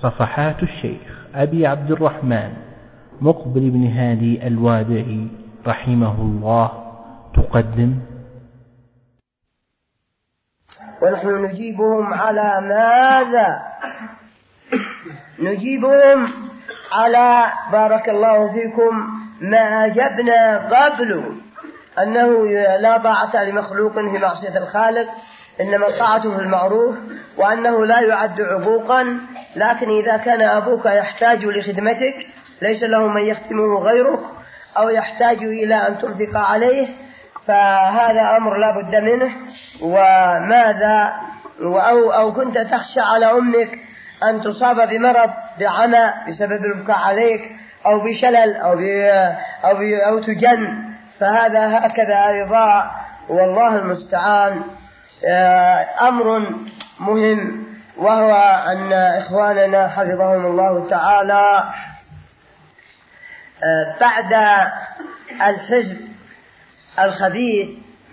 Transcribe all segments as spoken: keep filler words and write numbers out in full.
صفحات الشيخ أبي عبد الرحمن مقبل بن هادي الوادعي رحمه الله تقدم. ونحن نجيبهم على ماذا؟ نجيبهم على بارك الله فيكم ما أجبنا قبل، أنه لا طاعة لمخلوق في معصية الخالق، إنما طاعته في المعروف، وأنه لا يعد عقوقا، لكن إذا كان أبوك يحتاج لخدمتك ليس له من يخدمه غيرك، أو يحتاج إلى أن تنفق عليه، فهذا أمر لا بد منه. وماذا أو, أو كنت تخشى على أمك أن تصاب بمرض بعمى بسبب البكاء عليك، أو بشلل أو, أو, أو تجن، فهذا هكذا أيضا، والله المستعان. أمر مهم، وهو أن إخواننا حفظهم الله تعالى بعد الحزب الخبيث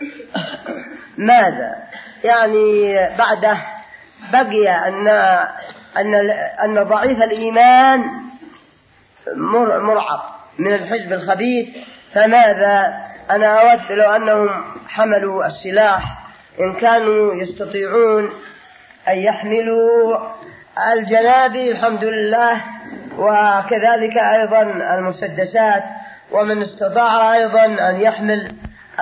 ماذا يعني بعده؟ بقي أن أن أن ضعيف الإيمان مرعب من الحزب الخبيث، فماذا؟ أنا أود لو أنهم حملوا السلاح، إن كانوا يستطيعون أن يحملوا الجنابي الحمد لله، وكذلك أيضا المسدسات، ومن استطاع أيضا أن يحمل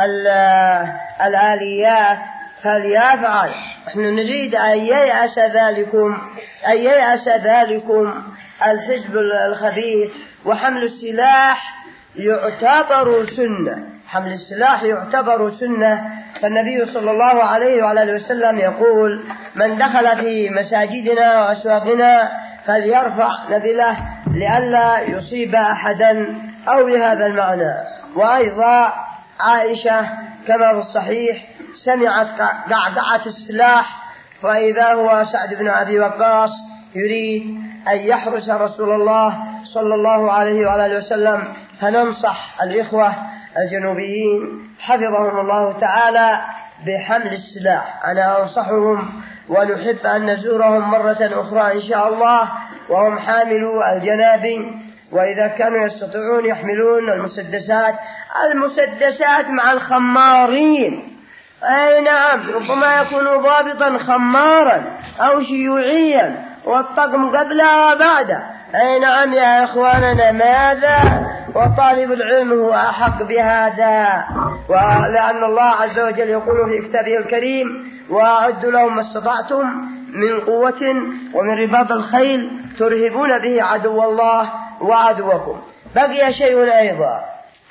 الآليات فليفعل. نحن نريد أن ييأس ذلكم أن ييأس ذلكم الحزب الخبيث. وحمل السلاح يعتبر سنة، حمل السلاح يعتبر سنة، فالنبي صلى الله عليه وعلى وسلم يقول: من دخل في مساجدنا وأسواقنا فليرفع نبله لئلا يصيب أحدا، أو بهذا المعنى. وأيضا عائشة كما في الصحيح سمعت قعقعة السلاح، فإذا هو سعد بن أبي وقاص يريد أن يحرس رسول الله صلى الله عليه وعلى وسلم، فننصح الإخوة الجنوبيين حفظهم الله تعالى بحمل السلاح. أنا أنصحهم، ونحب أن نزورهم مرة أخرى إن شاء الله وهم حاملوا الجنابي، وإذا كانوا يستطيعون يحملون المسدسات المسدسات مع الخمارين. أي نعم، ربما يكون ضابطا خمارا أو شيوعيا، والطقم قبله وبعده. أي نعم يا إخواننا، ماذا؟ وطالب العلم هو أحق بهذا، ولأن الله عز وجل يقول في كتابه الكريم: وأعدوا لهم ما استطعتم من قوة ومن رباط الخيل ترهبون به عدو الله وعدوكم. بقي شيء أيضا،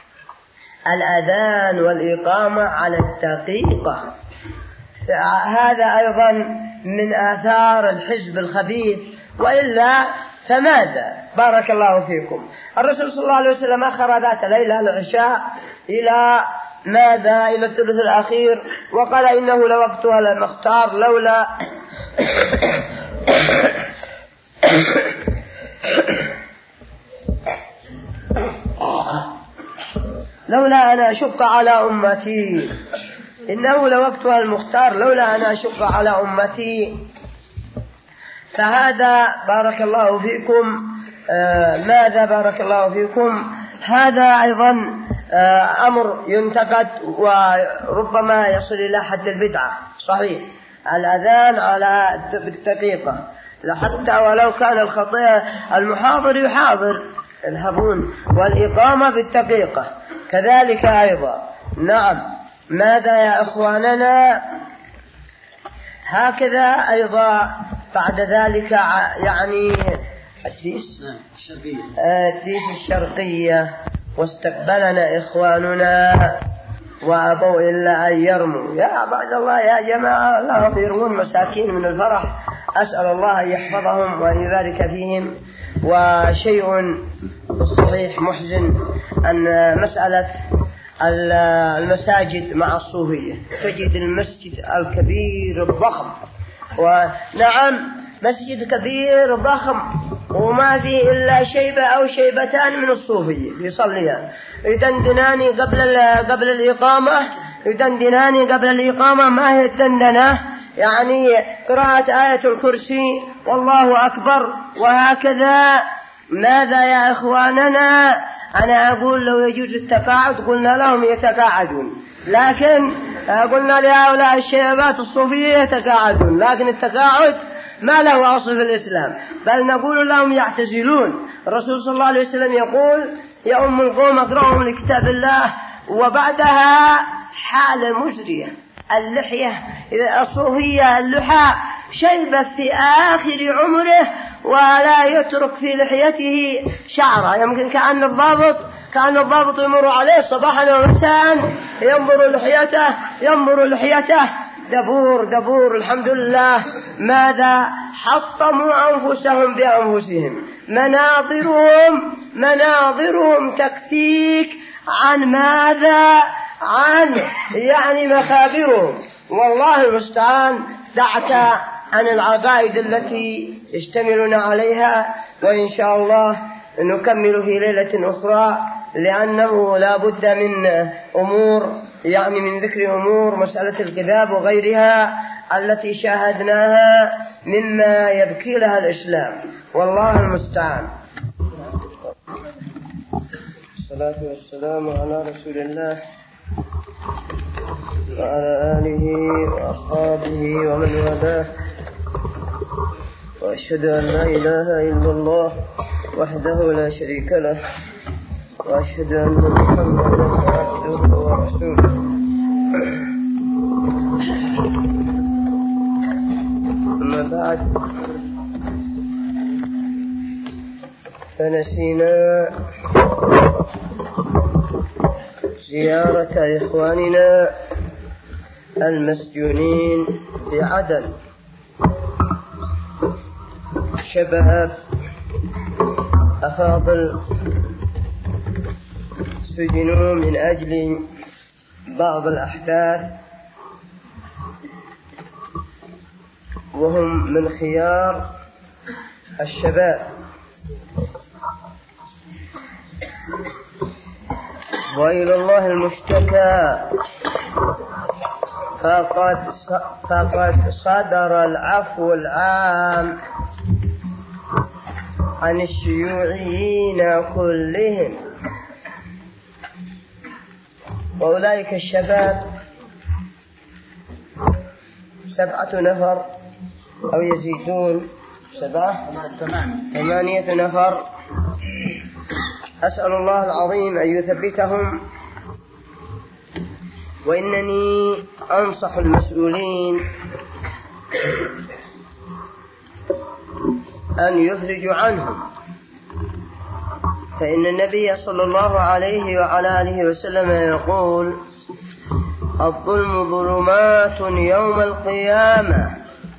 الأذان والإقامة على الدقيقة. هذا أيضا من آثار الحزب الخبيث، وإلا فماذا؟ بارك الله فيكم. الرسول صلى الله عليه وسلم أخر ذات ليلة العشاء إلى ماذا؟ إلى الثلث الأخير، وقال: إنه لوقتها المختار، لولا لولا أنا أشق على أمتي، إنه لوقتها المختار، لولا أنا أشق على أمتي. فهذا بارك الله فيكم آه ماذا بارك الله فيكم هذا أيضا آه أمر ينتقد، وربما يصل إلى حد البدعة. صحيح، الأذان على الدقيقة، حتى ولو كان الخطيئة المحاضر يحاضر الهبون، والإقامة بالدقيقة كذلك أيضا. نعم، ماذا يا إخواننا؟ هكذا أيضا بعد ذلك يعني الديس الديس الشرقية، واستقبلنا إخواننا وأبوا إلا أن يرموا. يا عباد الله يا جماعة، الله يرمون مساكين من الفرح، أسأل الله أن يحفظهم وأن يبارك فيهم. وشيء بالصحيح محزن أن مسألة المساجد مع الصوفية، تجد المسجد الكبير الضخم، ونعم مسجد كبير ضخم وما فيه إلا شيبة أو شيبتان من الصوفية يصليان، يدندنان قبل قبل الإقامة، يدندنان قبل الإقامة. ما هي الدندنة؟ يعني قراءة آية الكرسي والله أكبر. وهكذا ماذا يا إخواننا؟ أنا أقول لو يجوز التقاعد قلنا لهم يتقاعدون، لكن قلنا لهؤلاء الشباب الصوفية يتقاعدون، لكن التقاعد ما له أصل في الإسلام، بل نقول لهم يعتزلون. الرسول صلى الله عليه وسلم يقول يا أم القوم أقرأهم لكتاب الله. وبعدها حالة مزرية، اللحية الصوفية اللحى شيبة في آخر عمره ولا يترك في لحيته شعرة، يمكن كأن الضابط كأن الضابط يمر عليه صباحا ومساء ينظر لحيته ينظر لحيته دبور دبور. الحمد لله ماذا حطموا أنفسهم بأنفسهم، مناظرهم مناظرهم تكفيك عن ماذا؟ عن يعني مخابرهم. والله المستعان. دعك عن العقائد التي يشتملون عليها، وإن شاء الله نكمل في ليلة أخرى، لأنه لا بد من أمور يعني من ذكر أمور مسألة الكذاب وغيرها التي شاهدناها مما يبكي لها الإسلام. والله المستعان. الصلاة والسلام على رسول الله وعلى آله وأصحابه ومن والاه، وأشهد أن لا إله إلا الله وحده لا شريك له، وأشهد أن محمدا عبده ورسوله. أما بعد، فنسينا زيارة إخواننا المسجونين في عدن، شباب أفاضل سجنوا من أجل بعض الأحداث، وهم من خيار الشباب. وإلى الله المشتكى، فقد فقد صدر العفو العام عن الشيوعيين كلهم. وأولئك الشباب سبعة نفر أو يزيدون، سبعة ثمانية نفر. أسأل الله العظيم أن يثبتهم، وإنني أنصح المسؤولين أن يفرجوا عنهم، فإن النبي صلى الله عليه وعلى آله وسلم يقول الظلم ظلمات يوم القيامة،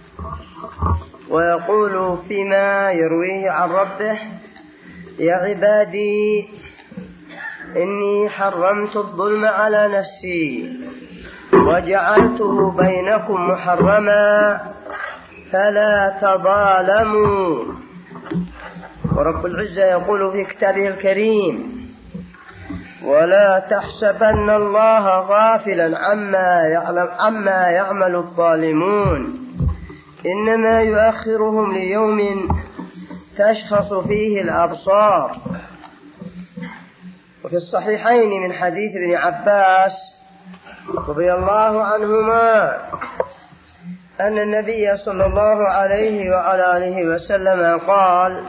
ويقول فيما يرويه عن ربه يا عبادي إني حرمت الظلم على نفسي وجعلته بينكم محرما فلا تظالموا. ورب العزة يقول في كتابه الكريم ولا تحسبن الله غافلا عما يعلم عما يعمل الظالمون إنما يؤخرهم ليوم تشخص فيه الأبصار. وفي الصحيحين من حديث ابن عباس رضي الله عنهما أن النبي صلى الله عليه وعلى آله وسلم قال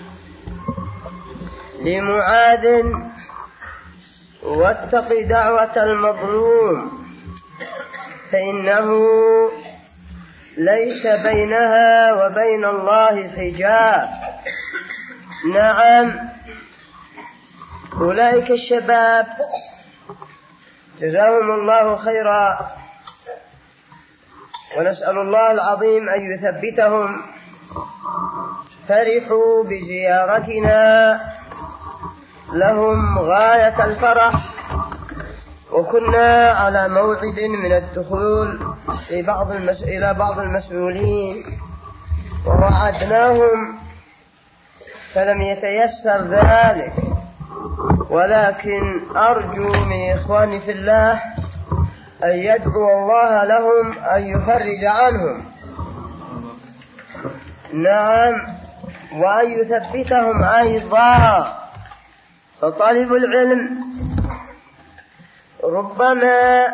لمعاذ واتق دعوة المظلوم فإنه ليس بينها وبين الله حجاب. نعم، أولئك الشباب جزاهم الله خيرا، ونسأل الله العظيم أن يثبتهم. فرحوا بزيارتنا لهم غاية الفرح، وكنا على موعد من الدخول في بعض المس... إلى بعض المسؤولين ووعدناهم فلم يتيسر ذلك، ولكن أرجو من إخواني في الله أن يدعو الله لهم أن يفرج عنهم. نعم، وأن يثبتهم أيضا. فطالب العلم ربما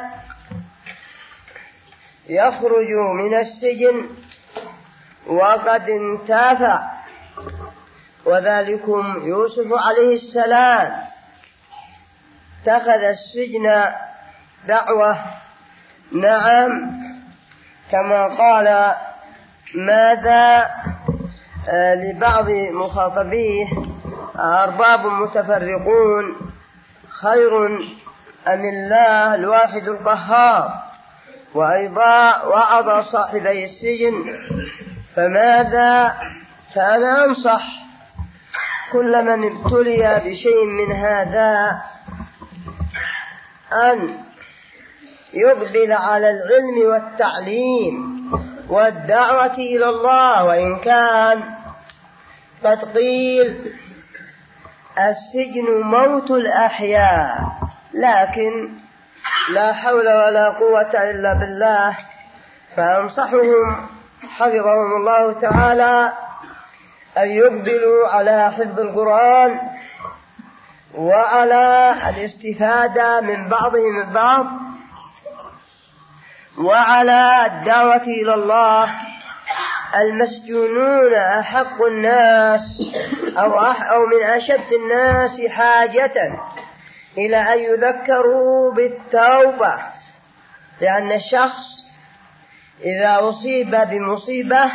يخرج من السجن وقد انتفع، وذلكم يوسف عليه السلام اتخذ السجن دعوة. نعم، كما قال ماذا لبعض مخاطبيه: أرباب متفرقون خير أم الله الواحد القهار. وأيضا وعظ صاحبي السجن. فماذا كان أنصح كل من ابتلي بشيء من هذا أن يقبل على العلم والتعليم والدعوة إلى الله. وإن كان قد قيل السجن موت الأحياء، لكن لا حول ولا قوة إلا بالله. فأنصحهم حفظهم الله تعالى أن يقبلوا على حفظ القرآن وعلى الاستفادة من بعضهم البعض وعلى الدعوة إلى الله. المسجونون أحق الناس أو, أو من أشد الناس حاجة إلى أن يذكروا بالتوبة، لأن الشخص إذا أصيب بمصيبة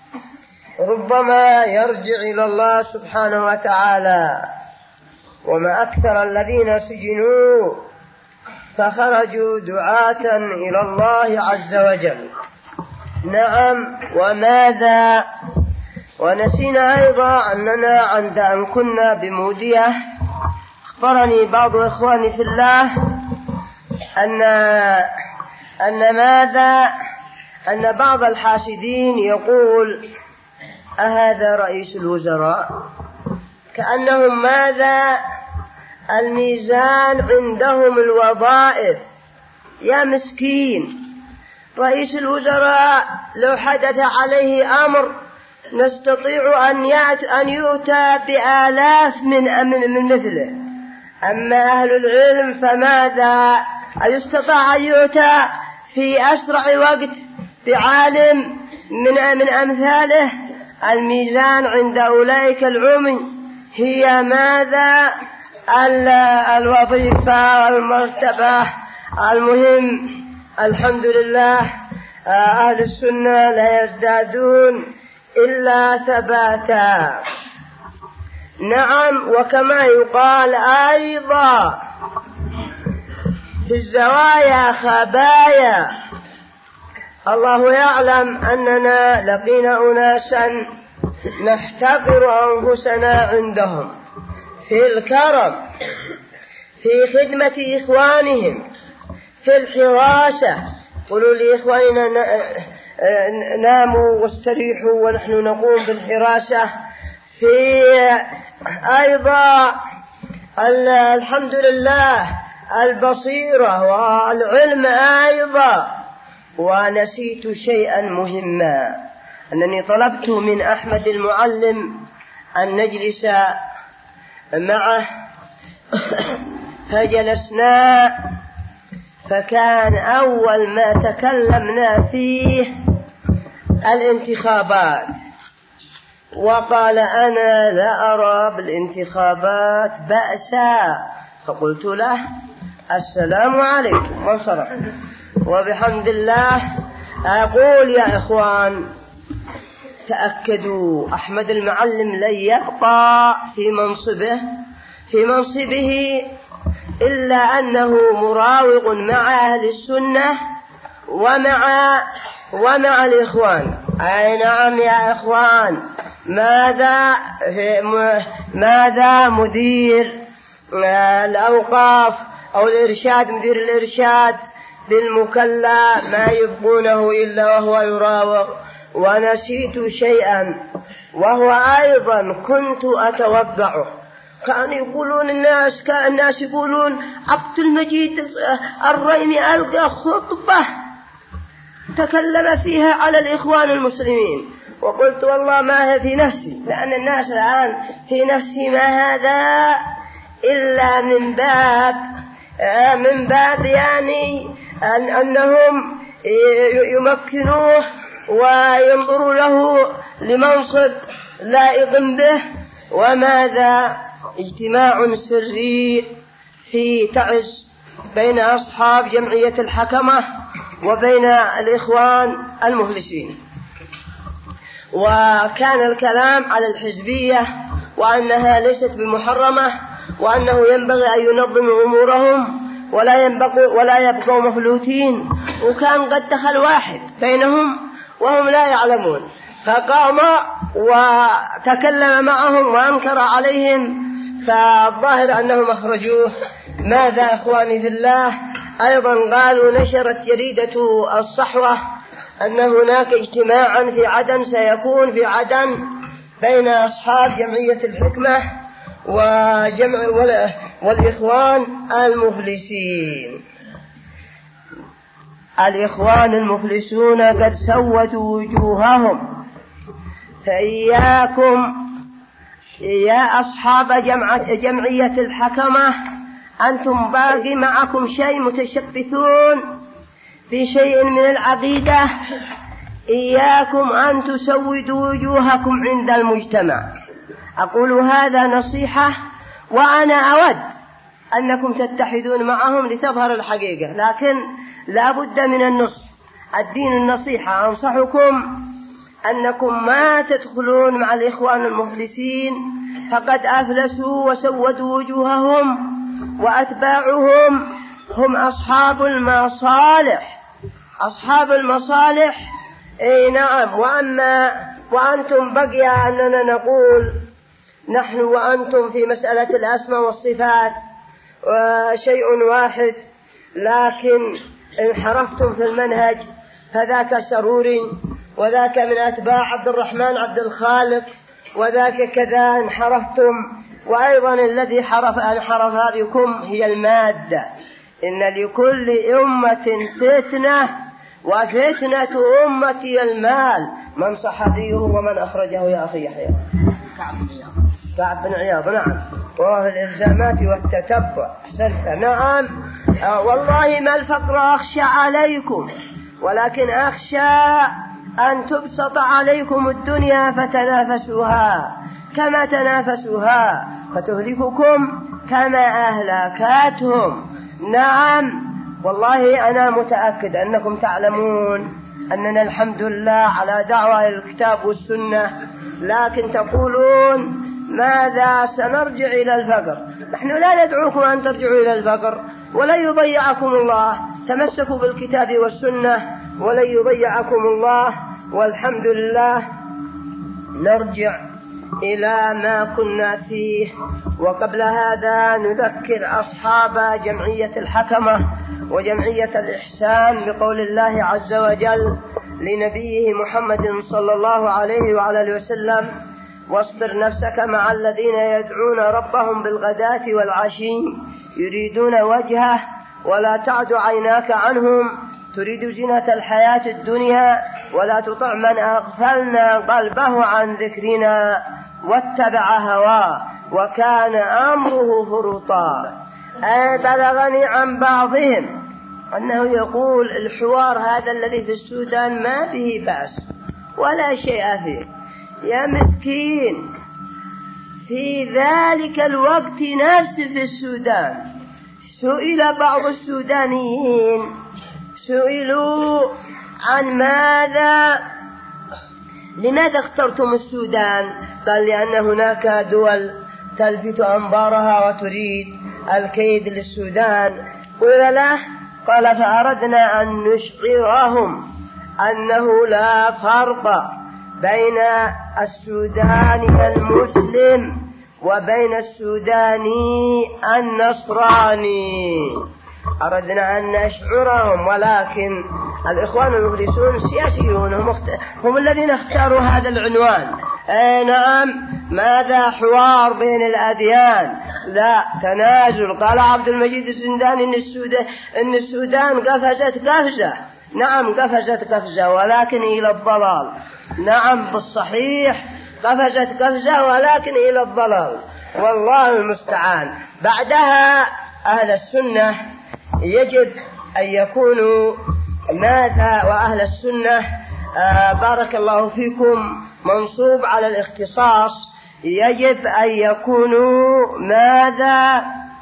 ربما يرجع إلى الله سبحانه وتعالى. وما أكثر الذين سجنوا فخرجوا دعاة إلى الله عز وجل. نعم، وماذا ونسينا أيضا أننا عند أن كنا بمودية أخبرني بعض إخواني في الله أن أن ماذا أن بعض الحاسدين يقول: أهذا رئيس الوزراء؟ كأنهم ماذا الميزان عندهم الوظائف. يا مسكين، رئيس الوزراء لو حدث عليه أمر نستطيع أن أن يؤتى بآلاف من من مثله. أما أهل العلم فماذا يستطاع أن يؤتى في أسرع وقت بعالم من من أمثاله؟ الميزان عند أولئك العمي هي ماذا؟ الوظيفة والمرتبة. المهم الحمد لله أهل السنة لا يزدادون إلا ثباتا. نعم، وكما يقال أيضا في الزوايا خبايا. الله يعلم أننا لقينا أناسا نحتقر أنفسنا عندهم في الكرم، في خدمة إخوانهم، في الحراسة. قولوا لإخواننا ناموا واستريحوا ونحن نقوم بالحراسة. في أيضا الحمد لله البصيرة والعلم أيضا. ونسيت شيئا مهما، أنني طلبت من أحمد المعلم أن نجلس معه فجلسنا، فكان أول ما تكلمنا فيه الانتخابات، وقال: أنا لا أرى بالانتخابات بأسا. فقلت له: السلام عليكم، وانصرف. وبحمد الله أقول يا إخوان تأكدوا، أحمد المعلم لن يبقى في منصبه في منصبه إلا أنه مراوغ مع أهل السنة ومع ومع الإخوان. أي نعم يا إخوان. ماذا ماذا مدير الأوقاف أو الإرشاد، مدير الإرشاد بالمكلا ما يبقونه إلا وهو يراوغ. ونسيت شيئا وهو أيضا كنت أتوقعه. كانوا يقولون الناس كان الناس يقولون عبد المجيد الريمي ألقى خطبة تكلم فيها على الإخوان المسلمين، وقلت والله ما هي في نفسي، لأن الناس الآن في نفسي ما هذا إلا من باب من باب يعني أن أنهم يمكنوه وينظروا له لمنصب لائق به. وماذا؟ اجتماع سري في تعز بين أصحاب جمعية الحكمة وبين الإخوان المفلسين، وكان الكلام على الحزبية وأنها ليست بمحرمة، وأنه ينبغي أن ينظموا أمورهم ولا ينبقوا ولا يبقوا مفلوتين. وكان قد دخل واحد بينهم وهم لا يعلمون، فقام وتكلم معهم وأنكر عليهم، فالظاهر أنهم أخرجوه. ماذا إخواني في الله؟ أيضا قالوا نشرت جريدة الصحوة أن هناك اجتماعا في عدن سيكون في عدن بين أصحاب جمعية الحكمة وجمع والإخوان المفلسين. الإخوان المفلسون قد سودوا وجوههم، فإياكم يا أصحاب جمعة جمعية الحكمة، أنتم باقي معكم شيء متشبثون في شيء من العقيدة، إياكم أن تسودوا وجوهكم عند المجتمع. أقول هذا نصيحة، وأنا أود أنكم تتحدون معهم لتظهر الحقيقة، لكن لا بد من النصح. الدين النصيحة. أنصحكم أنكم ما تدخلون مع الإخوان المفلسين، فقد أفلسوا وسودوا وجوههم، وأتباعهم هم أصحاب المصالح أصحاب المصالح أي نعم. وأما وأنتم بقي أننا نقول نحن وأنتم في مسألة الأسماء والصفات شيء واحد، لكن انحرفتم في المنهج، فذاك سروري وذاك من أتباع عبد الرحمن عبد الخالق، وذاك كذا انحرفتم. وأيضا الذي حرف انحرف بكم هي المادة. إن لكل أمة فتنة وفتنة أمتي المال. من صحابيه ومن أخرجه يا أخي يحيى؟ كعب بن عياض. نعم. وهو الإلزامات والتتبع. أحسنت. نعم. آه والله ما الفقر أخشى عليكم، ولكن أخشى أن تبسط عليكم الدنيا فتنافسوها كما تنافسوها فتهلككم كما أهلكتهم. نعم. والله أنا متأكد أنكم تعلمون أننا الحمد لله على دعوة الكتاب والسنة، لكن تقولون ماذا سنرجع إلى الفقر. نحن لا ندعوكم أن ترجعوا إلى الفقر، ولن يضيعكم الله. تمسكوا بالكتاب والسنة ولن يضيعكم الله، والحمد لله. نرجع إلى ما كنا فيه. وقبل هذا نذكر أصحاب جمعية الحكمة وجمعية الإحسان بقول الله عز وجل لنبيه محمد صلى الله عليه وعلى آله وسلم: واصبر نفسك مع الذين يدعون ربهم بالغداة والعشي يريدون وجهه ولا تعد عيناك عنهم تريد زينة الحياة الدنيا ولا تطع من أغفلنا قلبه عن ذكرنا واتبع هواه وكان أمره فرطا. أي بلغني عن بعضهم أنه يقول الحوار هذا الذي في السودان ما به بأس ولا شيء فيه. يا مسكين، في ذلك الوقت نفس في السودان سئل بعض السودانيين سئلوا عن ماذا لماذا اخترتم السودان؟ قال لأن هناك دول تلفت أنظارها وتريد الكيد للسودان. قيل له قال فأردنا أن نشعرهم أنه لا فرق بين السوداني المسلم وبين السوداني النصراني. أردنا أن نشعرهم، ولكن الإخوان المفلسون السياسيون هم, اخت... هم الذين اختاروا هذا العنوان. أي نعم. ماذا حوار بين الأديان؟ لا، تنازل. قال عبد المجيد الزنداني إن السودان, إن السودان قفزت قفزة. نعم قفزت قفزة ولكن إلى الضلال. نعم بالصحيح قفزت قفزة ولكن إلى الضلال، والله المستعان. بعدها أهل السنة يجب أن يكونوا ماذا؟ وأهل السنة آه بارك الله فيكم منصوب على الاختصاص، يجب أن يكونوا ماذا؟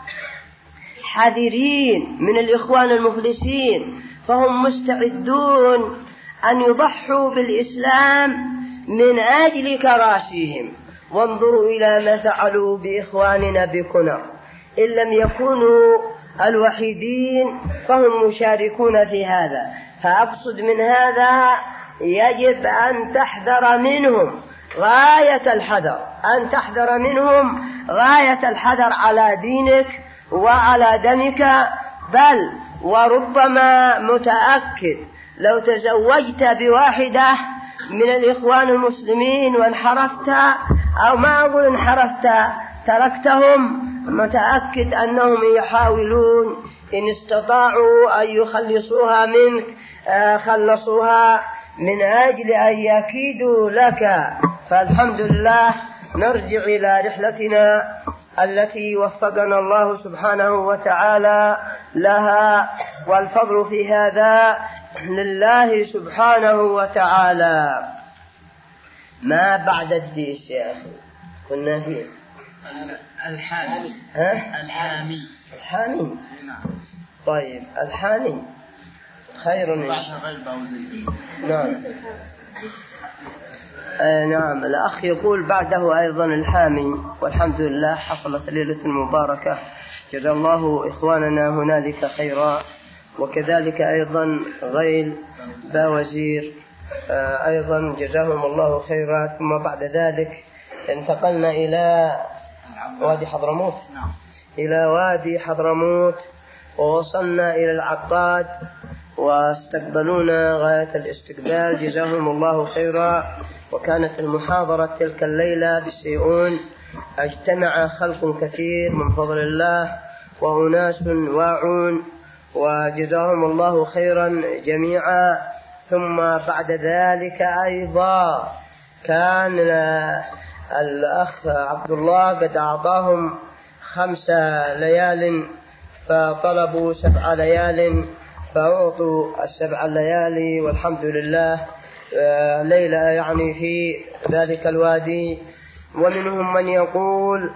حذرين من الإخوان المفلسين، فهم مستعدون أن يضحوا بالإسلام من أجل كراسيهم. وانظروا إلى ما فعلوا بإخواننا بكنر، إن لم يكونوا الوحيدين فهم مشاركون في هذا. فأقصد من هذا يجب أن تحذر منهم غاية الحذر، أن تحذر منهم غاية الحذر على دينك وعلى دمك. بل وربما متأكد لو تزوجت بواحدة من الإخوان المسلمين وانحرفت، أو ما أقول انحرفت تركتهم، متأكد أنهم يحاولون إن استطاعوا أن يخلصوها منك خلصوها من أجل أن يكيدوا لك. فالحمد لله نرجع إلى رحلتنا التي وفقنا الله سبحانه وتعالى لها، والفضل في هذا لله سبحانه وتعالى. ما بعد الديس يا أخي كنا فيه الحامي. ها؟ الحامي الحامي. طيب الحامي خير. نعم. آه نعم. الأخ يقول بعده أيضا الحامي، والحمد لله حصلت ليلة مباركة، جزا الله إخواننا هنالك خيرا، وكذلك أيضا غيل باوزير آه أيضا جزاهم الله خيرا. ثم بعد ذلك انتقلنا إلى وادي حضرموت، إلى وادي حضرموت ووصلنا إلى العقاد، واستقبلونا غاية الاستقبال جزاهم الله خيرا. وكانت المحاضرة تلك الليلة بسيئون، اجتمع خلق كثير من فضل الله وأناس واعون، وجزاهم الله خيرا جميعا. ثم بعد ذلك أيضا كان الأخ عبد الله قد أعطاهم خمس ليال، فطلبوا سبع ليال فأعطوا السبع الليالي، والحمد لله ليلة يعني في ذلك الوادي. ومنهم من يقول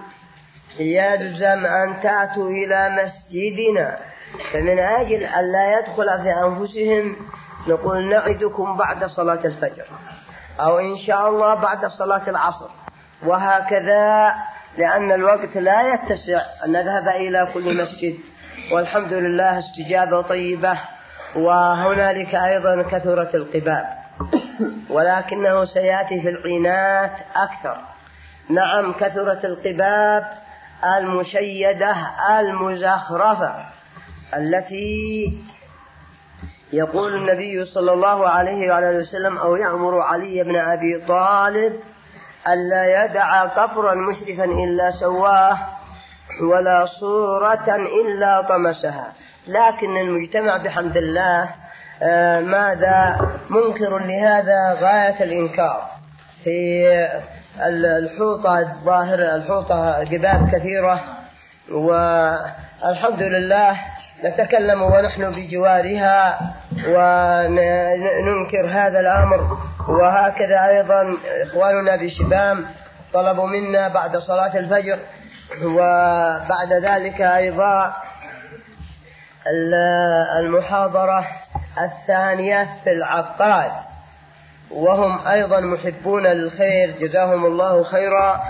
يلزم أن تأتوا إلى مسجدنا، فمن أجل أن لا يدخل في أنفسهم نقول نعدكم بعد صلاة الفجر، أو إن شاء الله بعد صلاة العصر، وهكذا، لأن الوقت لا يتسع أن نذهب إلى كل مسجد. والحمد لله استجابة طيبة. وهنالك أيضا كثرة القباب، ولكنه سيأتي في العينات أكثر. نعم كثرة القباب المشيدة المزخرفة التي يقول النبي صلى الله عليه وعلى وسلم أو يأمر علي بن أبي طالب ألا يدع قبرا مشرفا إلا سواه ولا صورة إلا طمسها. لكن المجتمع بحمد الله آه ماذا منكر لهذا غاية الإنكار. في الحوطة الظاهر الحوطة جبال كثيرة، والحمد لله نتكلم ونحن بجوارها وننكر هذا الأمر. وهكذا أيضا إخواننا بشبام طلبوا منا بعد صلاة الفجر، وبعد ذلك أيضا المحاضرة الثانية في العقاد، وهم أيضا محبون للخير جزاهم الله خيرا.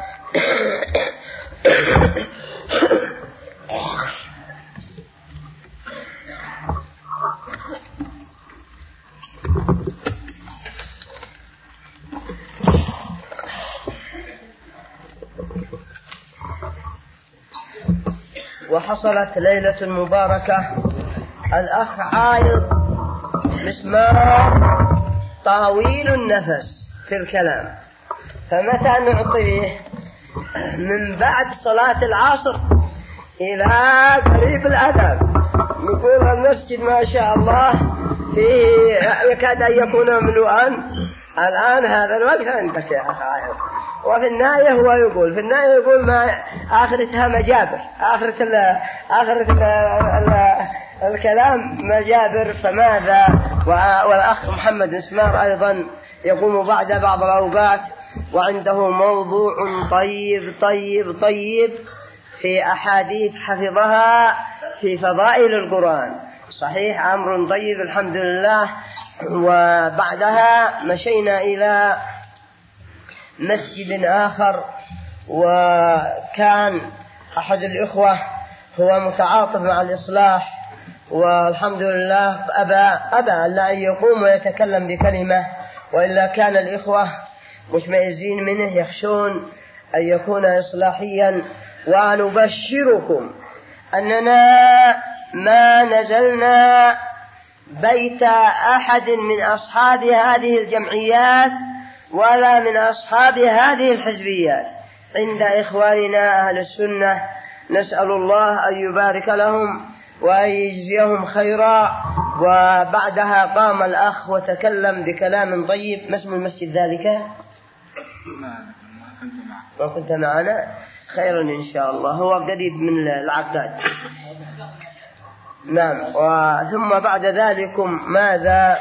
وحصلت ليلة مباركة. الأخ عايض مسمار طويل النفس في الكلام، فمتى نعطيه؟ من بعد صلاة العصر إلى قريب الأذان. نقول المسجد ما شاء الله فيه يكاد أن يكون مملوءا الآن هذا الوقت عندك يا أخي. وفي النهاية هو يقول في النهاية يقول ما آخرتها مجابر، آخرة ال آخرة ال ال الكلام مجابر. فماذا؟ والأخ محمد اسمار أيضا يقوم بعد بعض الأوقات وعنده موضوع طيب طيب طيب في أحاديث حفظها في فضائل القرآن. صحيح أمر طيب الحمد لله. وبعدها مشينا إلى مسجد آخر، وكان أحد الإخوة هو متعاطف مع الإصلاح، والحمد لله أبى أبى ألا أن يقوم ويتكلم بكلمة، وإلا كان الإخوة مشمئزين منه يخشون أن يكون إصلاحيا. ونبشركم أننا ما نزلنا بيت أحد من أصحاب هذه الجمعيات ولا من أصحاب هذه الحزبيات عند إخواننا أهل السنة. نسأل الله أن يبارك لهم وأن يجزيهم خيرا. وبعدها قام الأخ وتكلم بكلام طيب. ما اسم المسجد ذلك؟ ما كنت معنا. ما كنت معنا؟ خيرا إن شاء الله. هو قريب من العقاد. نعم. وثم بعد ذلك ماذا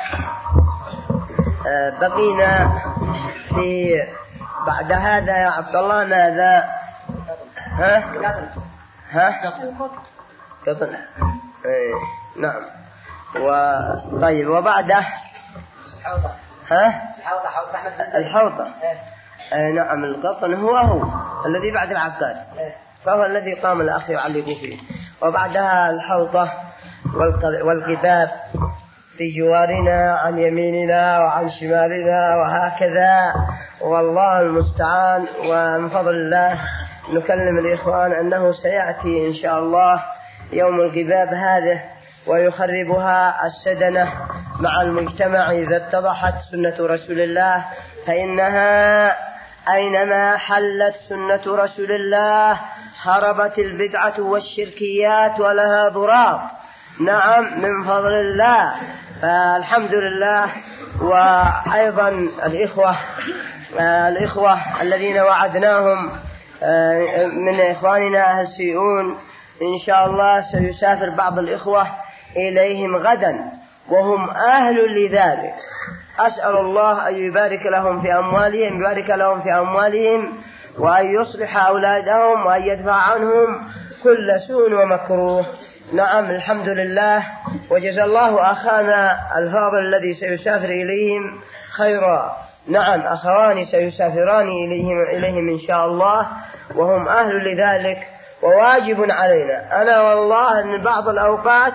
بقينا في بعد هذا يا عبد الله؟ ماذا؟ ها ها قطن. ايه نعم. وطيب وبعده الحوضة. ها الحوضة حوض أحمد الحوضة. ايه نعم. القطن هو هو الذي بعد العقاد، فهو الذي قام الأخ يعلق فيه. وبعدها الحوضة والكتاب في جوارنا عن يميننا وعن شمالنا وهكذا، والله المستعان. ومن فضل الله نكلم الإخوان أنه سيأتي إن شاء الله يوم القباب هذه ويخربها السدنة مع المجتمع إذا اتضحت سنة رسول الله، فإنها أينما حلت سنة رسول الله هربت البدعة والشركيات ولها ضراب. نعم من فضل الله. فالحمد لله. وأيضا الإخوة الإخوة الذين وعدناهم من إخواننا أهل سيئون إن شاء الله سيسافر بعض الإخوة إليهم غدا وهم أهل لذلك. أسأل الله أن يبارك لهم في أموالهم يبارك لهم في أموالهم وأن يصلح أولادهم وأن يدفع عنهم كل سوء ومكروه. نعم الحمد لله. وجزا الله أخانا الفاضل الذي سيسافر إليهم خيرا. نعم أخواني سيسافران إليهم, إليهم إن شاء الله وهم أهل لذلك، وواجب علينا. أنا والله أن بعض الأوقات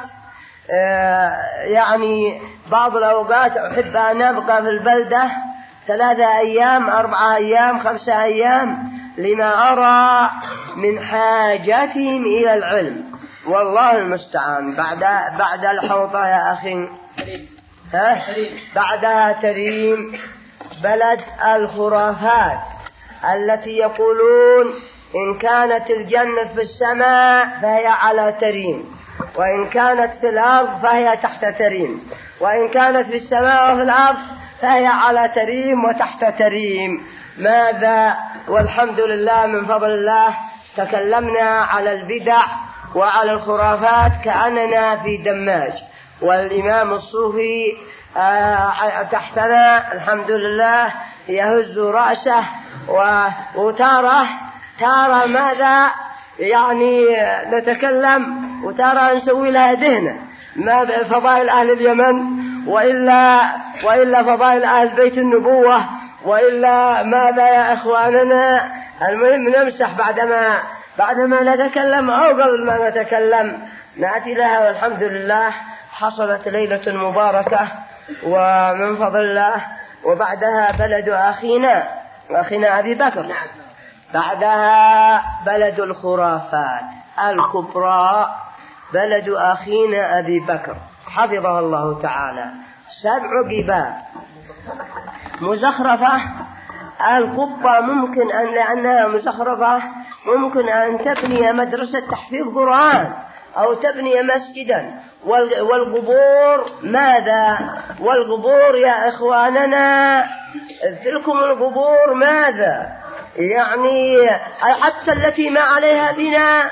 يعني بعض الأوقات أحب أن أبقى في البلدة ثلاثة أيام أربعة أيام خمسة أيام لما أرى من حاجتهم إلى العلم. والله المستعان. بعد بعد الحوطة يا أخي ها بعدها تريم بلد الخرافات التي يقولون إن كانت الجنة في السماء فهي على تريم، وإن كانت في الأرض فهي تحت تريم، وإن كانت في السماء وفي الأرض فهي على تريم وتحت تريم. ماذا؟ والحمد لله من فضل الله تكلمنا على البدع وعلى الخرافات كأننا في دماج، والإمام الصوفي تحتنا الحمد لله يهز رأسه وتارة تارة ماذا يعني نتكلم وتارة نسوي لها دهنة ما فضائل أهل اليمن وإلا وإلا فضائل أهل بيت النبوة وإلا ماذا يا إخواننا. المهم نمسح بعدما بعدما نتكلم أو قبل ما نتكلم نأتي لها. والحمد لله حصلت ليلة مباركة ومن فضل الله. وبعدها بلد أخينا أخينا أبي بكر. بعدها بلد الخرافات الكبرى بلد أخينا أبي بكر حفظه الله تعالى. سبع قباب مزخرفة. القبة ممكن أن لأنها مزخرفة ممكن أن تبني مدرسة تحفيظ قرآن أو تبني مسجدا. والقبور ماذا؟ والقبور يا إخواننا تلكم القبور ماذا؟ يعني حتى التي ما عليها بناء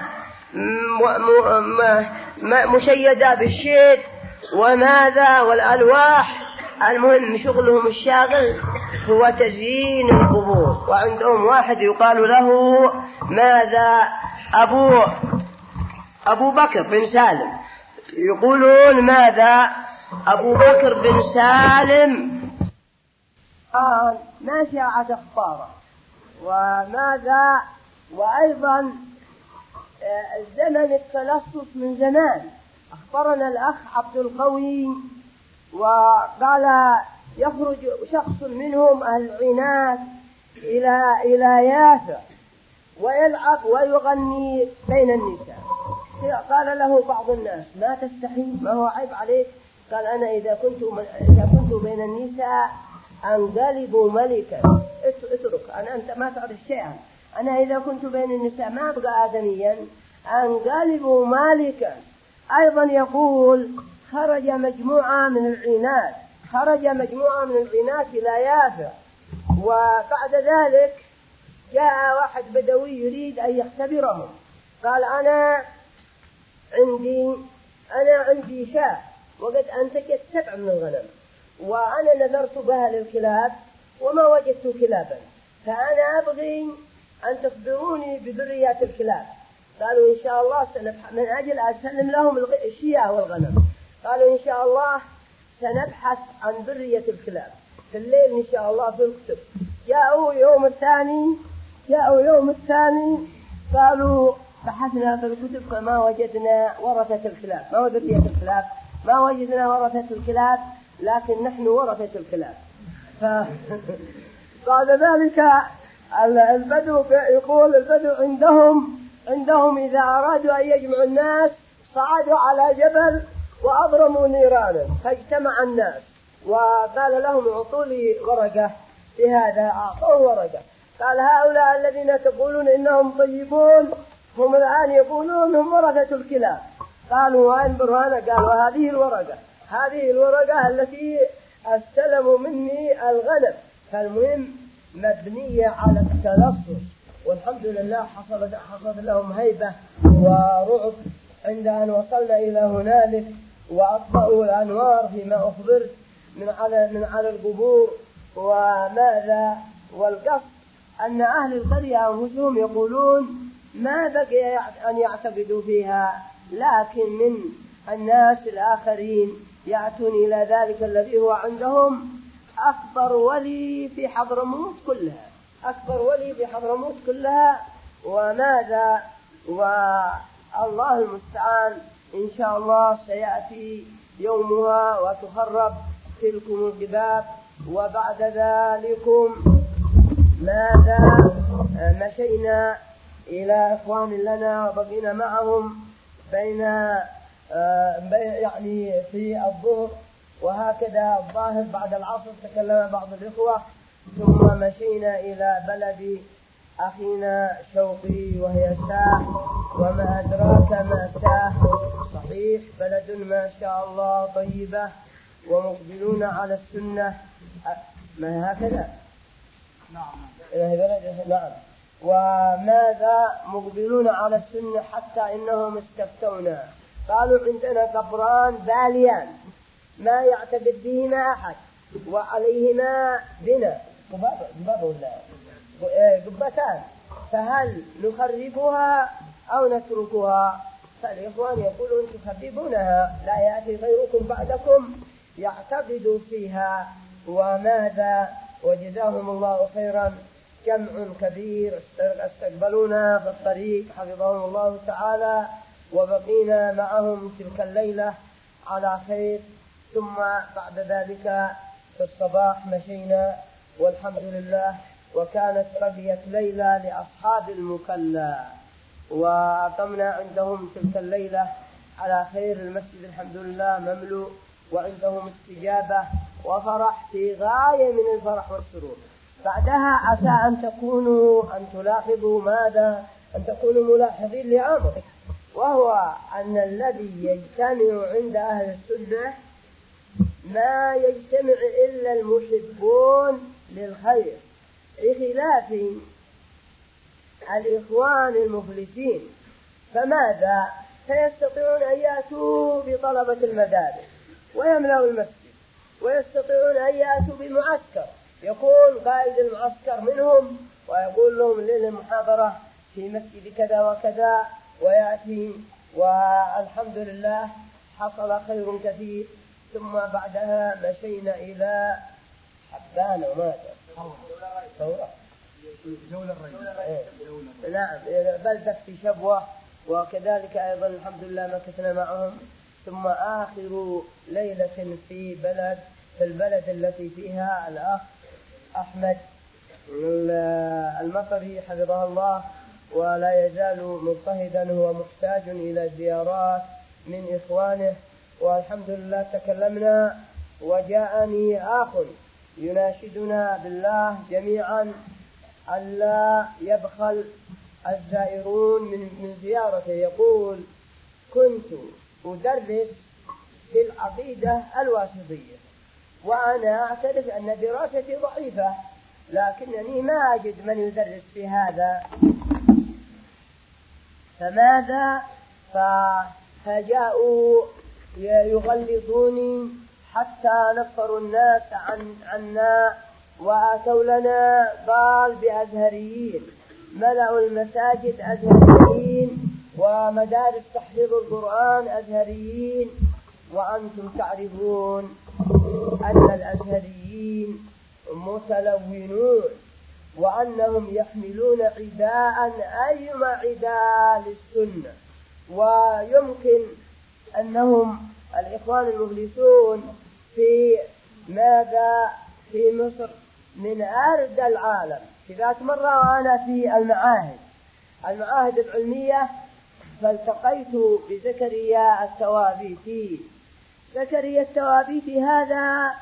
مشيدة بالشيد وماذا والألواح. المهم شغلهم الشاغل هو تزيين القبور. وعندهم واحد يقال له ماذا أبو أبو بكر بن سالم، يقولون ماذا أبو بكر بن سالم آه ما شاعت أخباره. وماذا وأيضا الزمن التلصص من زمان. أخبرنا الأخ عبد القوي وقال يخرج شخص منهم أهل العناد إلى إلى يافا ويلعب ويغني بين النساء. قال له بعض الناس ما تستحي، ما هو عيب عليك؟ قال أنا إذا كنت إذا كنت بين النساء أنقلب ملكا. اترك أنا أنت ما تعرف شيئا. أنا إذا كنت بين النساء ما أبقى آدميا، أنقلب مالكا. أيضا يقول خرج مجموعة من العناد خرج مجموعة من العناد إلى يافا، وبعد ذلك جاء واحد بدوي يريد أن يختبرهم. قال أنا عندي أنا عندي شاة وقد أنتجت سبع من الغنم، وأنا نذرت بها للكلاب وما وجدت كلابا، فأنا أبغي أن تخبروني بذريات الكلاب. قالوا إن شاء الله سنبحث من أجل أسلم لهم الشياه والغنم. قالوا إن شاء الله سنبحث عن ذرية الكلاب في الليل إن شاء الله في الكتب. جاءوا يوم الثاني جاءوا يوم الثاني قالوا بحثنا في الكتب فما وجدنا ورثة الكلاب، ما ذرية الكلاب، ما وجدنا ورثة الكلاب، لكن نحن ورثة الكلاب. فقال ذلك البدو يقول البدو عندهم عندهم إذا أرادوا أن يجمعوا الناس صعدوا على جبل وأضرموا نيرانا فاجتمع الناس، وقال لهم اعطوا لي ورقة بهذا. أعطوه ورقة. قال هؤلاء الذين تقولون إنهم طيبون هم الآن يقولون هم ورثة الكلاب. قالوا وين برهانة؟ قالوا هذه الورقة هذه الورقة التي استلموا مني الغنم. فالمهم مبنية على التلصص، والحمد لله حصلت حصلت لهم هيبة ورعب عند أن وصلنا إلى هنالك، وأطفأوا الأنوار فيما أخبرت من على من على القبور. وماذا والقصد أن أهل القرية أنفسهم يقولون ما بقي أن يعتقدوا فيها، لكن من الناس الآخرين يأتون إلى ذلك الذي هو عندهم أكبر ولي في حضرموت كلها أكبر ولي في حضرموت كلها. وماذا والله المستعان إن شاء الله سيأتي يومها وتخرب تلكم الجباب. وبعد ذلكم ماذا مشينا إلى إخوان لنا وبقينا معهم بين يعني في الظهر، وهكذا الظاهر بعد العصر تكلم بعض الإخوة، ثم مشينا إلى بلد أخينا شوقي وهي ساح. وما أدراك ما ساح، صحيح بلد ما شاء الله طيبة ومقبلون على السنة. ما هكذا؟ نعم نعم. وماذا مقبلون على السنة حتى إنهم استفتونا قالوا عندنا قبران باليان ما يعتقد بهما أحد وعليهما بناء قبتان، فهل نخربها أو نتركها؟ فالإخوان يقولون تخربونها، لا يأتي غيركم بعدكم يعتقد فيها. وماذا وجزاهم الله خيرا، جمع كبير استقبلونا في الطريق حفظهم الله تعالى، وبقينا معهم تلك الليلة على خير. ثم بعد ذلك في الصباح مشينا والحمد لله، وكانت بقيت ليلة لأصحاب المكلا، وأقمنا عندهم تلك الليلة على خير. المسجد الحمد لله مملوء وعندهم استجابة وفرح في غاية من الفرح والسرور. بعدها عسى أن تكونوا أن تلاحظوا ماذا أن تكونوا ملاحظين لأمر وهو أن الذي يجتمع عند أهل السنة ما يجتمع إلا المحبون للخير، بخلاف الإخوان المخلصين. فماذا؟ فيستطيعون أن يأتوا بطلبة المدارس ويملأوا المسجد، ويستطيعون أن يأتوا بمعسكر، يكون قائد المعسكر منهم ويقول لهم للمحاضرة في مسجد كذا وكذا، ويأتي والحمد لله حصل خير كثير. ثم بعدها مشينا إلى حبان وماذا؟ ثورة جولة الرئيس. نعم، بلدة في شبوة، وكذلك أيضا الحمد لله مكثنا معهم. ثم آخر ليلة في بلد في البلد التي فيها الأخ أحمد المطري حفظه الله، ولا يزال مضطهدا، هو محتاج إلى زيارات من إخوانه. والحمد لله تكلمنا، وجاءني آخ يناشدنا بالله جميعا ألا يبخل الزائرون من, من زيارته. يقول: كنت أدرس في العقيدة الواسطية، وأنا أعترف أن دراستي ضعيفة، لكنني ما أجد من يدرس في هذا، فماذا؟ فجاءوا يغلظوني حتى نفروا الناس عن عنا، وآتوا لنا قال بأزهريين، ملأوا المساجد أزهريين، ومدارس تحفيظ القرآن أزهريين. وأنتم تعرفون أن الأزهريين متلونون، وأنهم يحملون عداء أيما عداء للسنة. ويمكن أنهم الإخوان المخلصون في ماذا في مصر من أرض العالم. في ذات مرة وأنا في المعاهد المعاهد العلمية، فالتقيت بزكريا التوابيتي. زكريا التوابيتي هذا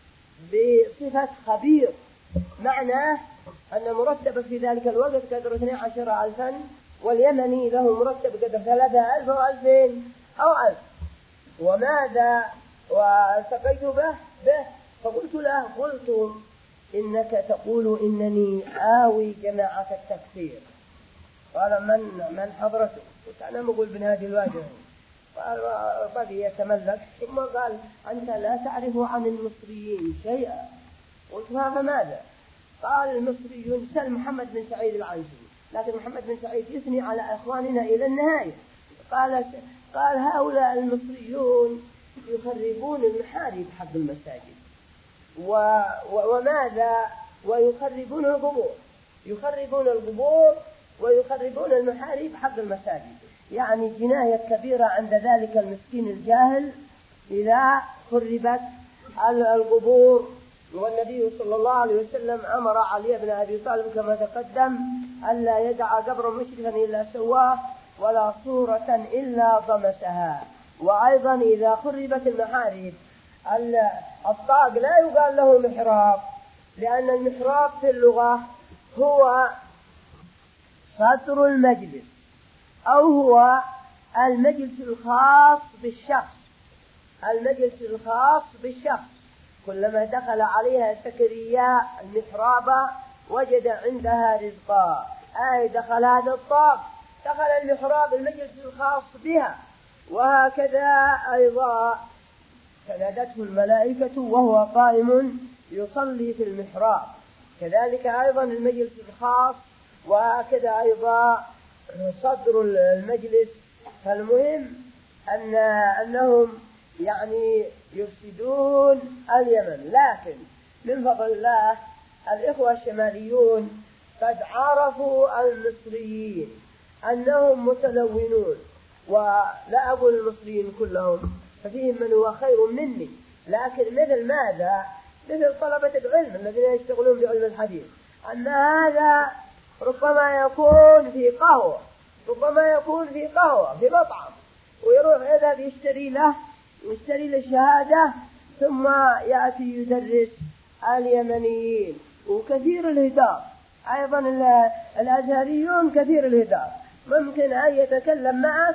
بصفة خبير، معناه أن مرتب في ذلك الوقت قدر اثني عشر ألفا، واليمني له مرتب قدر ثلاثة ألف أو ألفين أو ألف. وماذا؟ والتقيت به به فقلت له قلت: إنك تقول إنني آوي جماعة التكفير. قال: من من حضرته؟ قلت: أنا مقول بن هادي الواجهي. قال: بقي يتملك، ثم قال: أنت لا تعرف عن المصريين شيئا. قلت: فماذا؟ قال: المصريون سل محمد بن سعيد العنزي، لكن محمد بن سعيد يثني على إخواننا إلى النهاية. قال قال هؤلاء المصريون يخربون المحارب حق المساجد، و وماذا؟ ويخربون القبور، يخربون القبور ويخربون المحارب حق المساجد. يعني جناية كبيرة عند ذلك المسكين الجاهل إذا خربت القبور. والنبي صلى الله عليه وسلم أمر علي بن أبي طالب كما تقدم ألا يدع قبر مشرفا إلا سواه، ولا صورة إلا ضمسها. وأيضا إذا خربت المحارب الطاق لا يقال له محراب، لأن المحراب في اللغة هو صدر المجلس، أو هو المجلس الخاص بالشخص، المجلس الخاص بالشخص. كلما دخل عليها زكريا المحراب وجد عندها رزقا، أي دخل هذا الطاق دخل المحراب المجلس الخاص بها. وهكذا أيضا فنادته الملائكة وهو قائم يصلي في المحراب، كذلك أيضا المجلس الخاص، وهكذا أيضا صدر المجلس. فالمهم أن أنهم يعني يفسدون اليمن. لكن من فضل الله الإخوة الشماليون قد عرفوا المصريين أنهم متلونون، ولا أقول المصريين كلهم، ففيهم من هو خير مني، لكن مثل ماذا؟ مثل طلبة العلم الذين يشتغلون بعلم الحديث، أن هذا ربما يكون في قهوة، ربما يكون في قهوة في مطعم، ويروح إذا يشتري له يشتري له الشهادة، ثم يأتي يدرس اليمنيين. وكثير الهدار أيضا الأزهريون كثير الهدار، ممكن أن يتكلم معك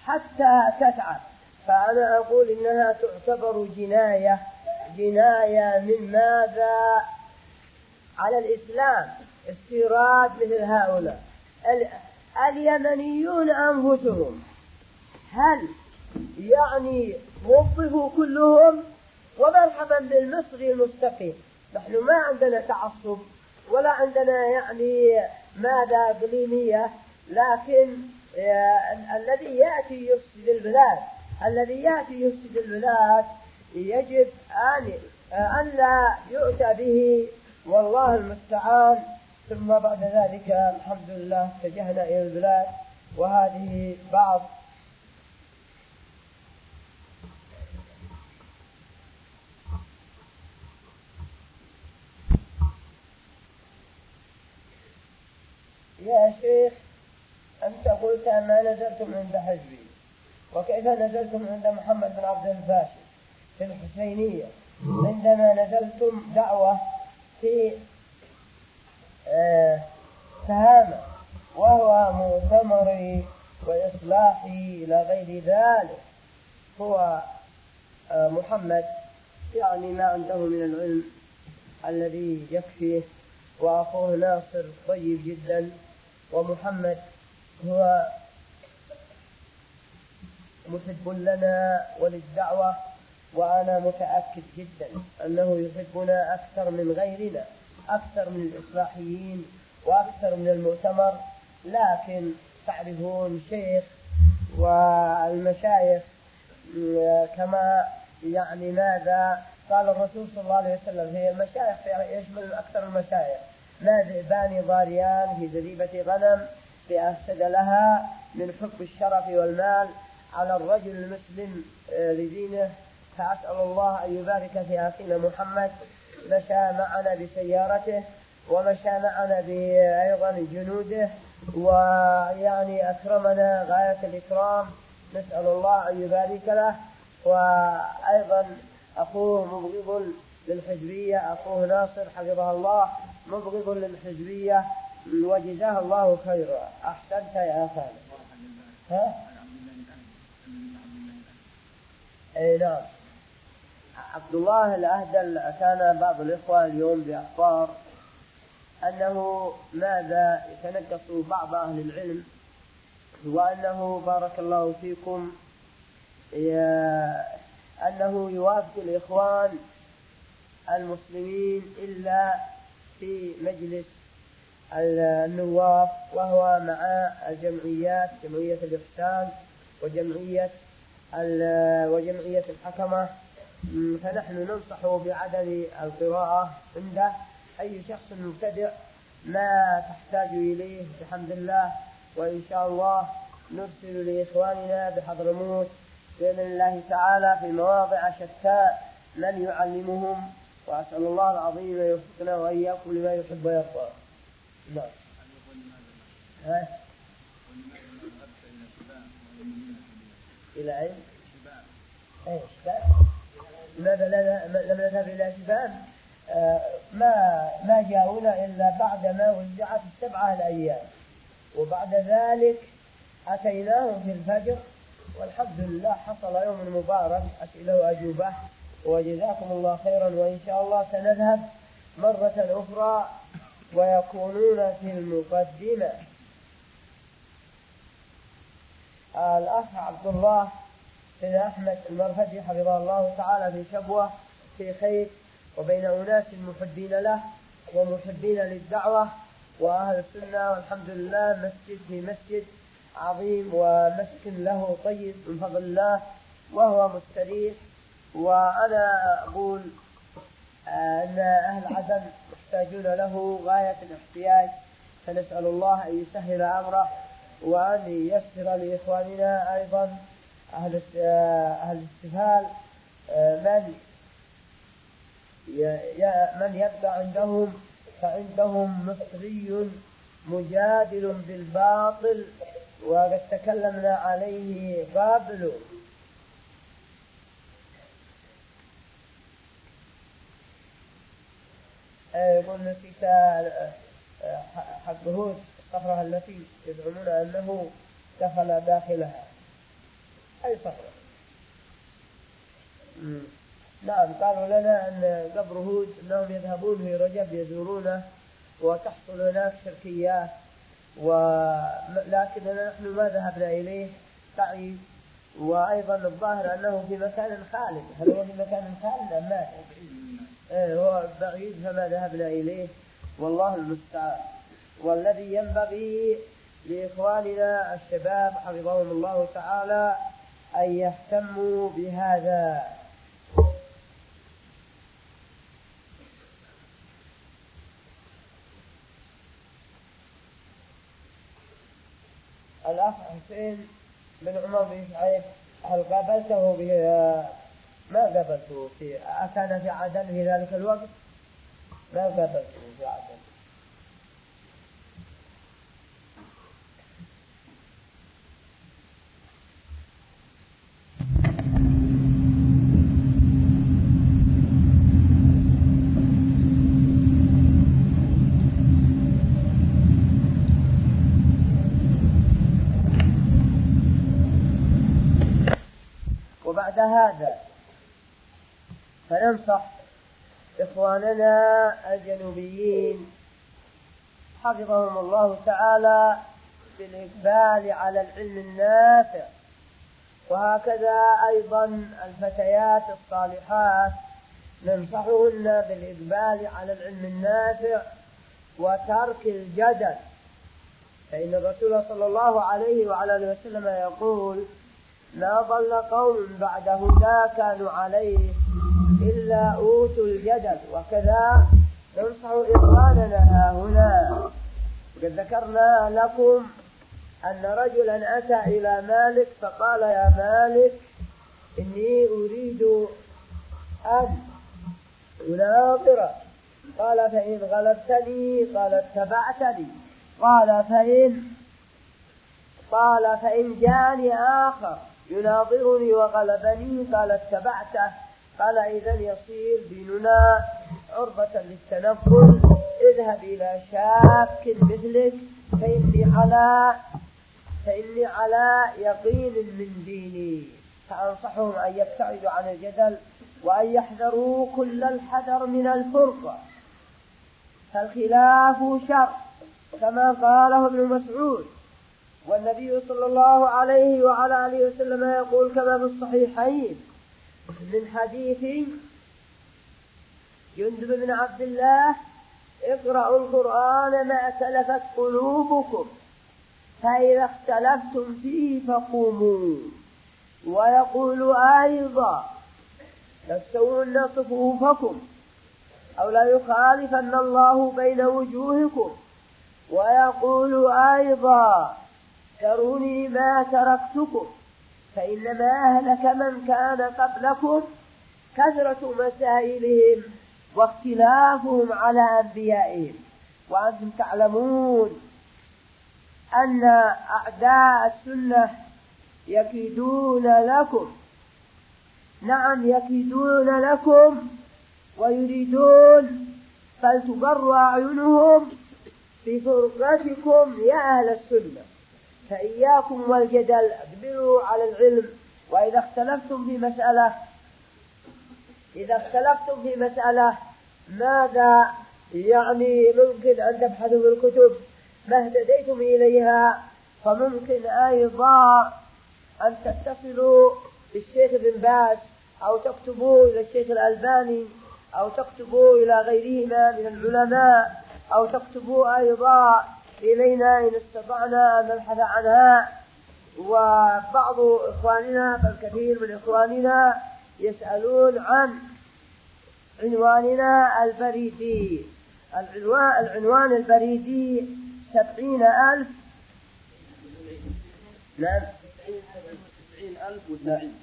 حتى تتعب. فأنا أقول إنها تعتبر جناية جناية من ماذا على الإسلام استيراد مثل هؤلاء. اليمنيون أنفسهم هل يعني وظفوا كلهم؟ ومرحبا بالمصري المستقيم. نحن ما عندنا تعصب ولا عندنا يعني ماذا إقليمية، لكن الذي يأتي يفسد البلاد الذي يأتي يفسد البلاد يجب أن أن لا يؤتى به، والله المستعان. ثم بعد ذلك الحمد لله اتجهنا إلى البلاد، وهذه بعض يا شيخ أنت قلت ما نزلتم عند حزبي، وكيف نزلتم عند محمد بن عبد الفاشل في الحسينية عندما نزلتم دعوة في تهامة وهو مؤتمري وإصلاحي إلى غير ذلك؟ هو محمد يعني ما عنده من العلم الذي يكفيه، وأخوه ناصر طيب جدا، ومحمد هو محب لنا وللدعوة، وأنا متأكد جدا أنه يحبنا أكثر من غيرنا، أكثر من الإصلاحيين وأكثر من المؤتمر. لكن تعرفون شيخ والمشايخ كما يعني ماذا قال الرسول صلى الله عليه وسلم، هي المشايخ يشمل أكثر المشايخ ما ذئبان ضاريان في زريبة غنم بأفسد لها من حب الشرف والمال على الرجل المسلم لدينه. فأسأل الله أن يبارك في أخينا محمد، مشى معنا بسيارته ومشى معنا أيضا جنوده، ويعني أكرمنا غاية الإكرام، نسأل الله أن يبارك له. وأيضا أخوه مبغض للحزبية، أخوه ناصر حفظه الله مبغض للحزبية، وجزاه الله خيرا. أحسنت يا أخي. ها؟ أي نعم. عبد الله الأهدل كان بعض الإخوة اليوم بأخبار أنه ماذا يتنقص بعض أهل العلم، وأنه بارك الله فيكم أنه يوافق الإخوان المسلمين إلا في مجلس النواب، وهو مع الجمعيات، جمعية الإحسان وجمعية وجمعية الحكمة. فنحن ننصح بعدم القراءة عنده. أي شخص مبتدع ما تحتاج إليه بحمد الله، وإن شاء الله نرسل لإخواننا بحضرموت بإذن الله تعالى في مواضع شتى من يعلمهم، وأسأل الله العظيم يوفقنا وإياكم لما يحب ويرضى. نعم. ها؟ إلى أين؟ إيش بقى؟ لماذا لم نذهب إلى شباب؟ آه ما ما جاءونا إلا بعد ما وزعت السبعة الأيام، وبعد ذلك أتيناهم في الفجر، والحمد لله حصل يوم مبارك، أسئلة وأجوبة، وجزاكم الله خيرا. وإن شاء الله سنذهب مرة أخرى ويكونون في المقدمة. آه الأخ عبد الله بن أحمد المرهدي حفظه الله تعالى في شبوة في خير، وبين أناس محبين له ومحبين للدعوة وأهل السنة، والحمد لله مسجد في مسجد عظيم ومسكن له طيب من فضل الله، وهو مستريح. وأنا أقول أن أهل عدن يحتاجون له غاية الاحتياج، فنسأل الله أن يسهل أمره وأن ييسر لإخواننا أيضا أهل أهل الاستفال من من يبقى عندهم، فعندهم مصري مجادل بالباطل، وقد تكلمنا عليه قبل. يقول نسيت حق هود الصخرة التي يزعمون أنه دخل داخلها. أي صخرة. نعم قالوا لنا أن قبر هود أنهم يذهبون في رجب يزورونه وتحصل هناك شركيات، ولكننا نحن ما ذهبنا إليه بعيد، وأيضا الظاهر أنه في مكان خالد. هل هو في مكان خالد أم ماذا؟ إيه هو بعيد فما ذهبنا إليه، والله المستعان. والذي ينبغي لإخواننا الشباب حفظهم الله تعالى أن يهتموا بهذا. الأخ حسين بن عمر بن شعيب هل قابلته به؟ ما قابلته في أكان في عدن في ذلك الوقت؟ ما قابلته في عدن. وبعد هذا فننصح إخواننا الجنوبيين حفظهم الله تعالى بالإقبال على العلم النافع، وهكذا أيضا الفتيات الصالحات ننصحهن بالإقبال على العلم النافع وترك الجدل، فإن الرسول صلى الله عليه وعلى آله وسلم يقول: لا ضل قوم بعد هدى كانوا عليه إلا أوتوا الجدل. وكذا ننصح إخواننا هنا. قد ذكرنا لكم أن رجلا أتى إلى مالك فقال: يا مالك إني أريد أن أناظر. قال: فإن غلبتني. قال: اتبعتني. قال: فإن قال فإن جاءني آخر يناظرني وغلبني. قال: اتبعته. قال: إذن يصير ديننا عرضة للتنقل. اذهب إلى شاك مثلك فإني على فإني على يقين من ديني. فأنصحهم أن يبتعدوا عن الجدل وأن يحذروا كل الحذر من الفرقة، فالخلاف شر كما قاله ابن مسعود. والنبي صلى الله عليه وعلى آله وسلم يقول كما في الصحيحين من حديث جندب بن عبد الله: اقرأوا القرآن ما تلفت قلوبكم، فإذا اختلفتم فيه فقوموا. ويقول أيضا: لا تسوون صفوفكم أو لا يخالفن الله بين وجوهكم. ويقول أيضا: تروني ما تركتكم، فإنما أهلك من كان قبلكم كثرة مسائلهم واختلافهم على أنبيائهم. وأنتم تعلمون أن أعداء السنة يكيدون لكم، نعم يكيدون لكم ويريدون فلتقر أعينهم بفرقتكم يا أهل السنة. فإياكم والجدل، اقبلوا على العلم. وإذا اختلفتم في مسألة إذا اختلفتم في مسألة ماذا يعني ممكن أن تبحثوا في الكتب ما اهتديتم إليها، فممكن أيضا أن تتصلوا بالشيخ بن باز أو تكتبوا إلى الشيخ الألباني أو تكتبوا إلى غيرهما من العلماء أو تكتبوا أيضا إلينا إن استطعنا أن نبحث عنها. وبعض إخواننا بل كثير من إخواننا يسألون عن عنواننا البريدي. العنوان, العنوان البريدي سبعين ألف نعم تسعين ألف وسبعين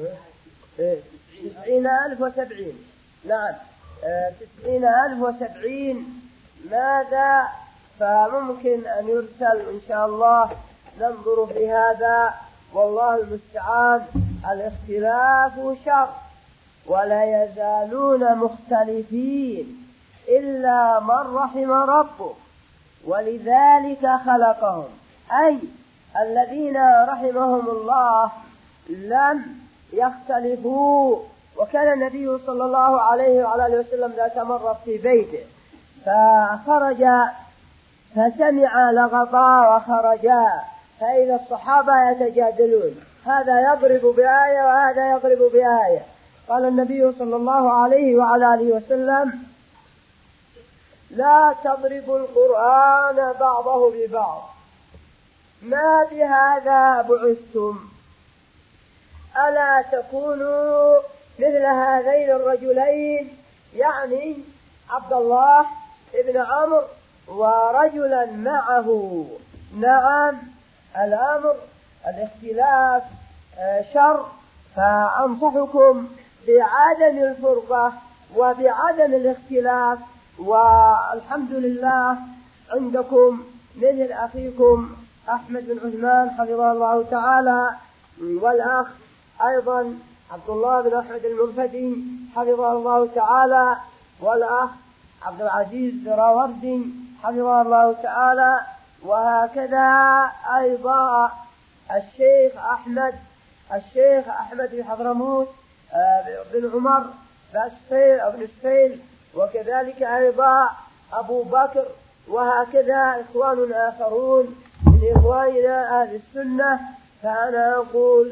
تسعين ألف وسبعين نعم تسعين ألف وسبعين. ماذا؟ فممكن أن يرسل إن شاء الله، ننظر في هذا والله المستعان. الاختلاف شر ولا يزالون مختلفين إلا من رحم ربه، ولذلك خلقهم، أي الذين رحمهم الله لم يختلفوا. وكان النبي صلى الله عليه وعلى آله وسلم ذات مرة في بيته فخرج فسمع لغطا وخرجا، فإذا الصحابة يتجادلون، هذا يضرب بآية وهذا يضرب بآية. قال النبي صلى الله عليه وعلى آله وسلم: لا تضربوا القرآن بعضه ببعض، ما بهذا بعثتم، ألا تكونوا مثل هذين الرجلين، يعني عبد الله ابن عمرو ورجلا معه. نعم، الأمر الاختلاف شر، فأنصحكم بعدم الفرقة وبعدم الاختلاف. والحمد لله عندكم مثل أخيكم أحمد بن عثمان حفظه الله تعالى، والأخ أيضا عبد الله بن أحمد المرفدي حفظه الله تعالى، والأخ عبد العزيز دراوردي حفظه الله تعالى، وهكذا أيضا الشيخ أحمد الشيخ أحمد بن حضرموت بن عمر بن سفيل، وكذلك أيضا أبو بكر، وهكذا إخوان آخرون من إخواننا أهل السنة. فأنا أقول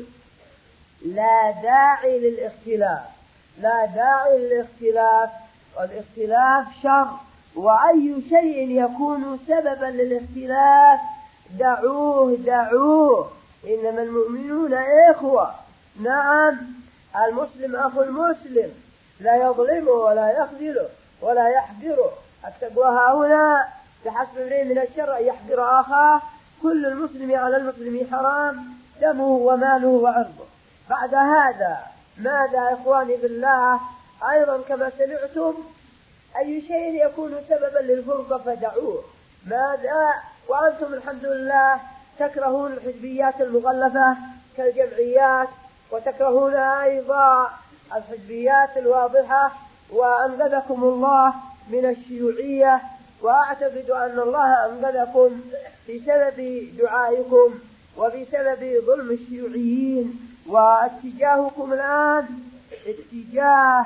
لا داعي للاختلاف، لا داعي للاختلاف، والاختلاف شر، وأي شيء يكون سببا للاختلاف دعوه دعوه، إنما المؤمنون إخوة. نعم، المسلم أخو المسلم، لا يظلمه ولا يخذله ولا يحقره. التقوى هنا بحسب امرئ من الشر أن يحقر أخاه، كل المسلم على المسلم حرام دمه وماله وعرضه. بعد هذا ماذا إخواني بالله؟ أيضا كما سمعتم أي شيء يكون سببا للفرقة فدعوه. ماذا وأنتم الحمد لله تكرهون الحزبيات المغلفة كالجمعيات، وتكرهون أيضا الحزبيات الواضحة، وأنقذكم الله من الشيوعية، وأعتقد أن الله أنقذكم بسبب دعائكم وبسبب ظلم الشيوعيين. واتجاهكم الآن اتجاه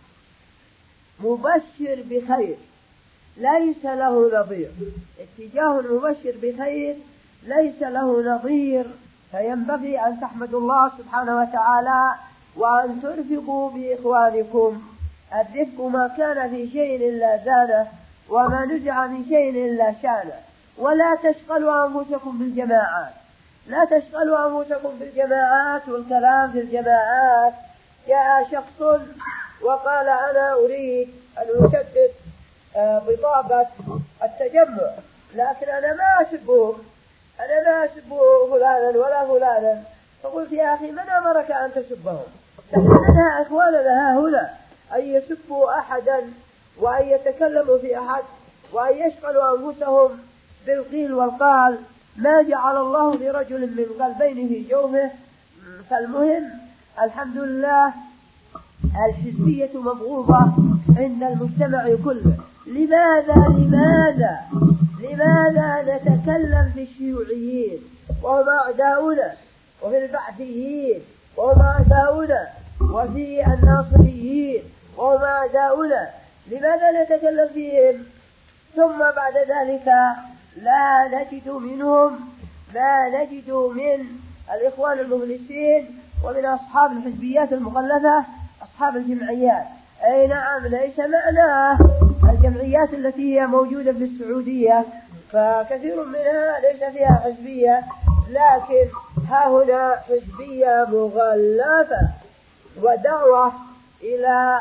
مبشر بخير ليس له نظير، اتجاه مبشر بخير ليس له نظير. فينبغي أن تحمدوا الله سبحانه وتعالى وأن ترفقوا بإخوانكم. الرفق ما كان في شيء إلا زانه، وما نزع من شيء إلا شانه. ولا تشغلوا أنفسكم بالجماعات، لا تشغلوا أنفسكم بالجماعات والكلام في الجماعات. جاء شخص وقال أنا أريد أن أشدد بطاقة التجمع، لكن أنا ما أسبه أنا ما أسبه فلانا ولا فلانا. فقلت يا أخي من أمرك أن تسبهم؟ نحن لنا أخواننا هنا أن يسبوا أحدا وأن يتكلموا في أحد وأن يشغلوا أنفسهم بالقيل والقال. ما جعل الله لرجل من قلبين في جوفه. فالمهم الحمد لله الحزبية مبغوضة عند المجتمع كله. لماذا لماذا لماذا نتكلم في الشيوعيين وهم أعداؤنا، وفي البعثيين وهم أعداؤنا، وفي الناصريين وهم أعداؤنا؟ لماذا نتكلم فيهم ثم بعد ذلك لا نجد منهم ما نجد من الإخوان المخلصين ومن أصحاب الحزبيات المغلفة أصحاب الجمعيات؟ أي نعم، ليس معناه الجمعيات التي هي موجودة في السعودية فكثير منها ليس فيها حزبية، لكن ها هنا حزبية مغلفة ودعوة إلى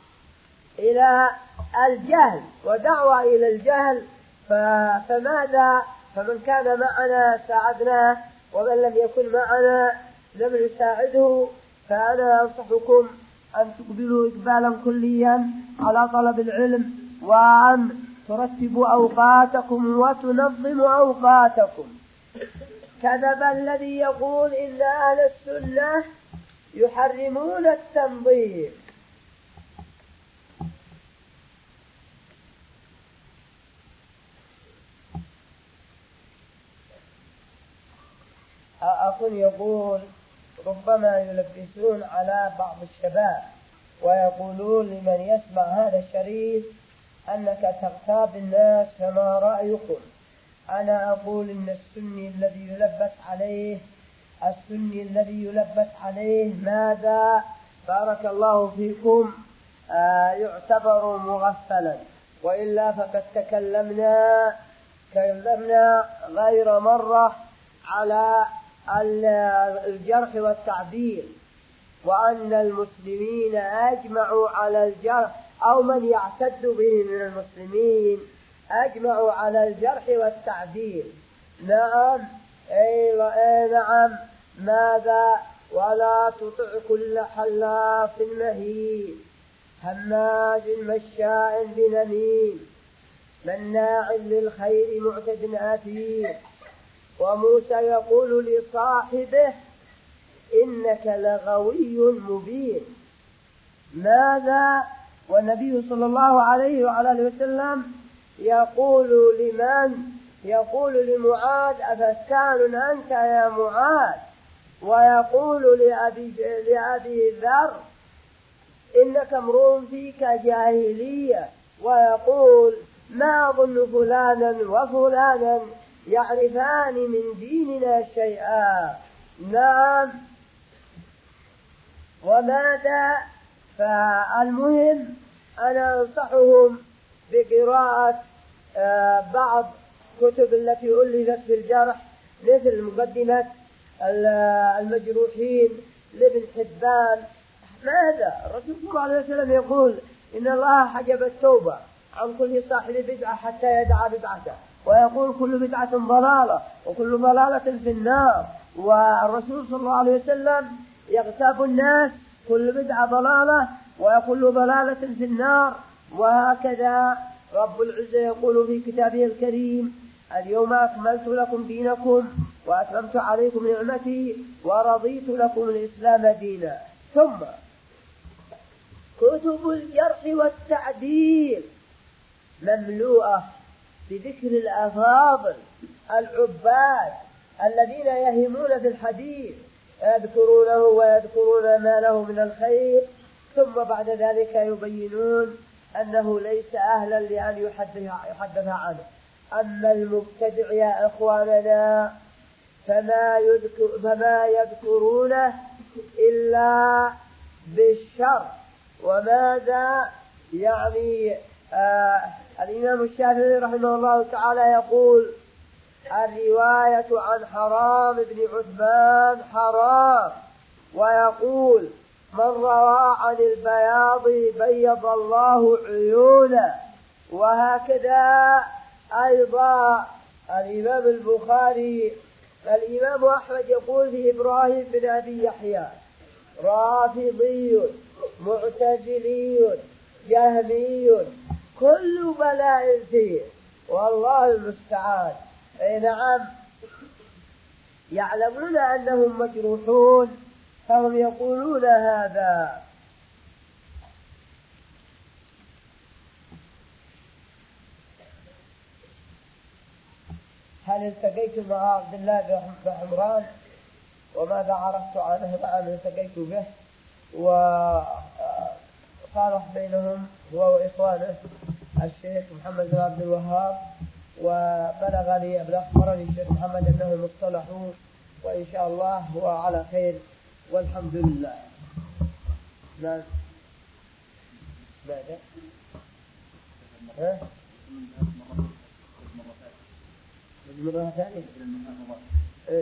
إلى الجهل ودعوة إلى الجهل. فماذا؟ فمن كان معنا ساعدناه، ومن لم يكن معنا لم نساعده. فأنا أنصحكم أن تقبلوا إقبالا كليا على طلب العلم، وأن ترتبوا أوقاتكم وتنظموا أوقاتكم. كذب الذي يقول إن أهل السنة يحرمون التنظيم. أخ يقول ربما يلبسون على بعض الشباب ويقولون لمن يسمع هذا الشريط أنك تغتاب الناس، فما رأيكم؟ أنا أقول إن السني الذي يلبس عليه السني الذي يلبس عليه ماذا؟ بارك الله فيكم، آه يعتبر مغفلا، وإلا فقد تكلمنا تكلمنا غير مرة على الجرح والتعديل، وأن المسلمين أجمعوا على الجرح، أو من يعتد به من المسلمين أجمعوا على الجرح والتعديل. نعم أي نعم. ماذا؟ ولا تطع كل حلاف مهين هماز مشاء بنميم مناع للخير معتد أثيم. وموسى يقول لصاحبه إنك لغوي مبين. ماذا؟ والنبي صلى الله عليه وعلى آله وسلم يقول لمن؟ يقول لمعاذ أفتان أنت يا معاذ، ويقول لأبي, لأبي ذر إنك امرؤ فيك جاهلية، ويقول ما أظن فلانا وفلانا يعرفان من ديننا شيئا. نعم. وماذا؟ فالمهم أنا أنصحهم بقراءة بعض كتب التي ألفت في الجرح، مثل مقدمة المجروحين لابن حبان. ماذا؟ الرسول صلى الله عليه وسلم يقول إن الله حجب التوبة عن كل صاحب بدعة حتى يدع بدعته، ويقول كل بدعة ضلالة وكل ضلالة في النار. والرسول صلى الله عليه وسلم يغتاب الناس كل بدعة ضلالة وكل ضلالة في النار. وهكذا رب العزة يقول في كتابه الكريم اليوم أكملت لكم دينكم وأتممت عليكم نعمتي ورضيت لكم الإسلام دينا. ثم كتب الجرح والتعديل مملوءة بذكر الأفاضل العباد الذين يهمون في الحديث، يذكرونه ويذكرون ما له من الخير، ثم بعد ذلك يبينون أنه ليس أهلا لأن يحدث عنه. أما المبتدع يا إخواننا فما, يذكر فما يذكرونه إلا بالشر. وماذا يعني؟ آه الإمام الشافعي رحمه الله تعالى يقول الرواية عن حرام بن عثمان حرام، ويقول من روى عن البياض بيض الله عيونه. وهكذا أيضا الإمام البخاري. الإمام أحمد يقول في إبراهيم بن أبي يحيى رافضي معتزلي جهمي كل بلاء فيه والله المستعان. أي نعم. يعلمون أنهم مجروحون فهم يقولون هذا. هل التقيت مع عبد الله بن حمران وماذا عرفت عنه؟ نعم التقيت به، وصالح بينهم هو وإخوانه الشيخ محمد بن عبد الوهاب، وبلغني أخبرني الشيخ محمد أنهم اصطلحوا، وإن شاء الله هو على خير والحمد لله. نعم. ماذا؟ ها؟ مرة ثانية؟ إيه.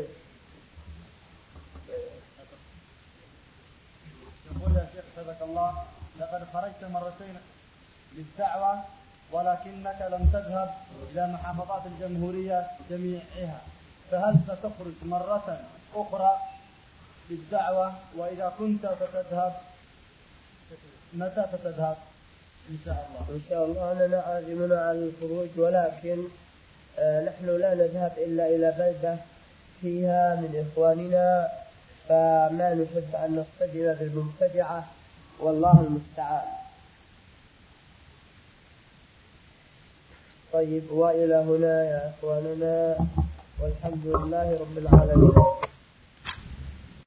يقول يا شيخ حفظك الله لقد خرجت مرتين للدعوة ولكنك لم تذهب إلى محافظات الجمهورية جميعها، فهل ستخرج مرة أخرى للدعوة؟ وإذا كنت ستذهب متى ستذهب؟ إن شاء الله. إن شاء الله أننا عازمون على الخروج، ولكن آه نحن لا نذهب إلا إلى بلدة فيها من إخواننا، فما نحب أن نصطدم بالمبتدعة والله المستعان. طيب، وإلى هنا يا إخواننا، والحمد لله رب العالمين.